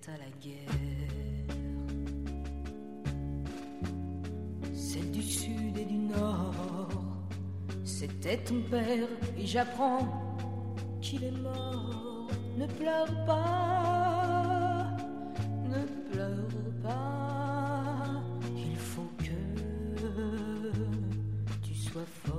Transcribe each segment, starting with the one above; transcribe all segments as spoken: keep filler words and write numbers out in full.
à la guerre, celle du sud et du nord. C'était ton père et j'apprends qu'il est mort. Ne pleure pas, ne pleure pas, il faut que tu sois fort.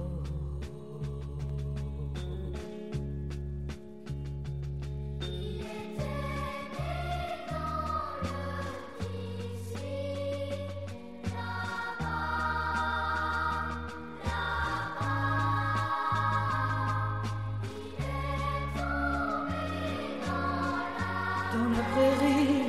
Dans la prairie,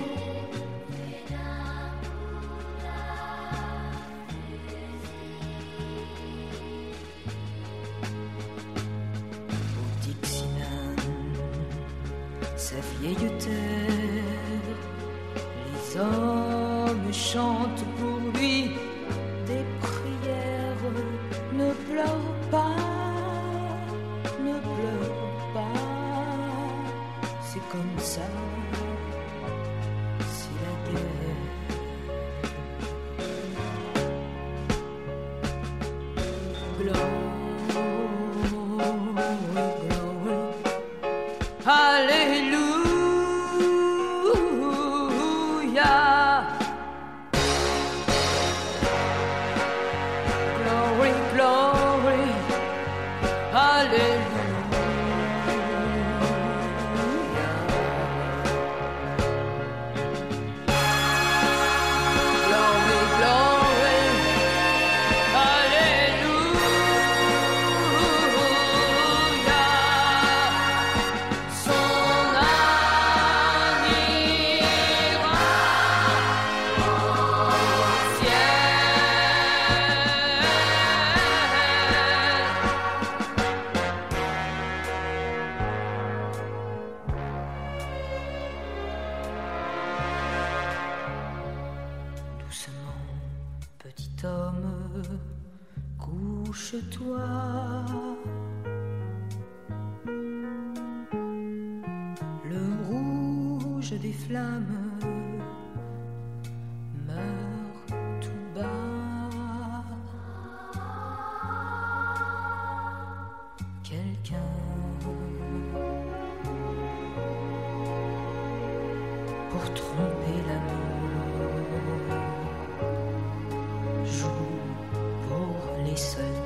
au Dixieland, sa vieille terre, les hommes chantent pour lui des prières. Ne pleure pas, ne pleure pas, c'est comme ça. Hallelujah, glory, glory, hallelujah. Doucement, petit homme, couche-toi. Le rouge des flammes meurt tout bas. Quelqu'un pour tromper l'amour joue pour les soldats.